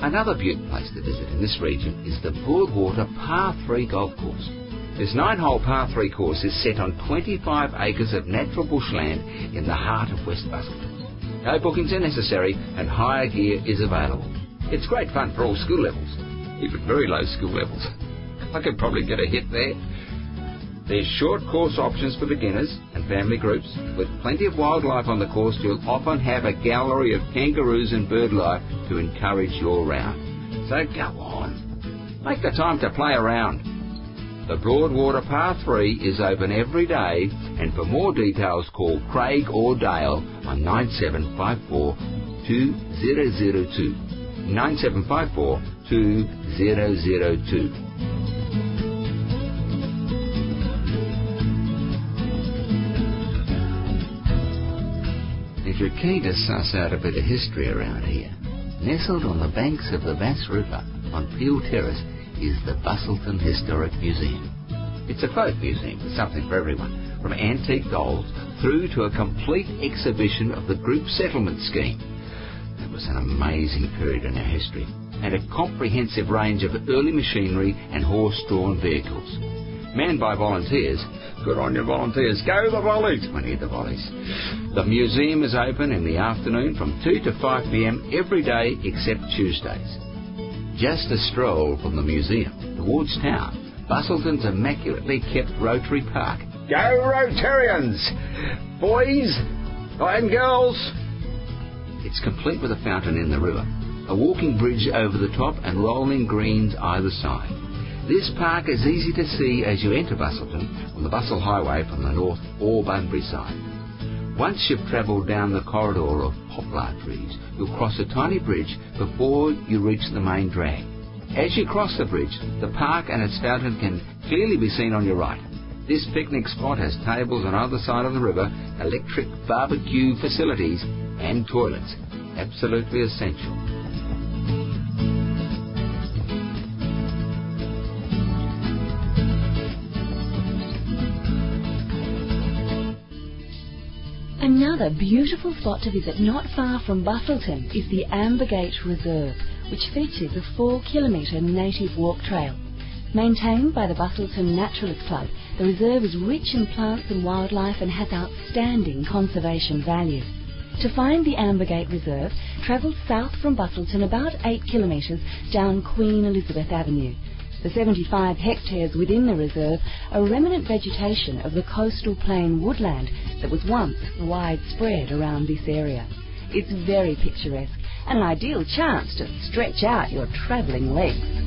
Another beautiful place to visit in this region is the Broadwater Par 3 golf course. This 9-hole Par 3 course is set on 25 acres of natural bushland in the heart of West Busselton. No bookings are necessary and hire gear is available. It's great fun for all skill levels, even very low skill levels. I could probably get a hit there. There's short course options for beginners and family groups. With plenty of wildlife on the course, you'll often have a gallery of kangaroos and bird life to encourage your round. So go on. Make the time to play around. The Broadwater Par 3 is open every day, and for more details call Craig or Dale on 9754 2002. 9754 2002. If you're keen to suss out a bit of history around here, nestled on the banks of the Bass River on Peel Terrace is the Busselton Historic Museum. It's a folk museum with something for everyone, from antique dolls through to a complete exhibition of the group settlement scheme. It was an amazing period in our history, and a comprehensive range of early machinery and horse-drawn vehicles. Manned by volunteers. Good on you, volunteers. Go the volleys! We need the volleys. The museum is open in the afternoon from 2 to 5 p.m. every day except Tuesdays. Just a stroll from the museum towards town, Busselton's immaculately kept Rotary Park. Go Rotarians! Boys and girls! It's complete with a fountain in the river, a walking bridge over the top and rolling greens either side. This park is easy to see as you enter Busselton on the Bussell Highway from the north or Bunbury side. Once you've travelled down the corridor of poplar trees, you'll cross a tiny bridge before you reach the main drag. As you cross the bridge, the park and its fountain can clearly be seen on your right. This picnic spot has tables on either side of the river, electric barbecue facilities and toilets. Absolutely essential. Another beautiful spot to visit not far from Busselton is the Ambergate Reserve, which features a 4-kilometre native walk trail. Maintained by the Busselton Naturalist Club, the reserve is rich in plants and wildlife and has outstanding conservation value. To find the Ambergate Reserve, travel south from Busselton about 8 kilometres down Queen Elizabeth Avenue. The 75 hectares within the reserve are remnant vegetation of the coastal plain woodland that was once widespread around this area. It's very picturesque and an ideal chance to stretch out your travelling legs.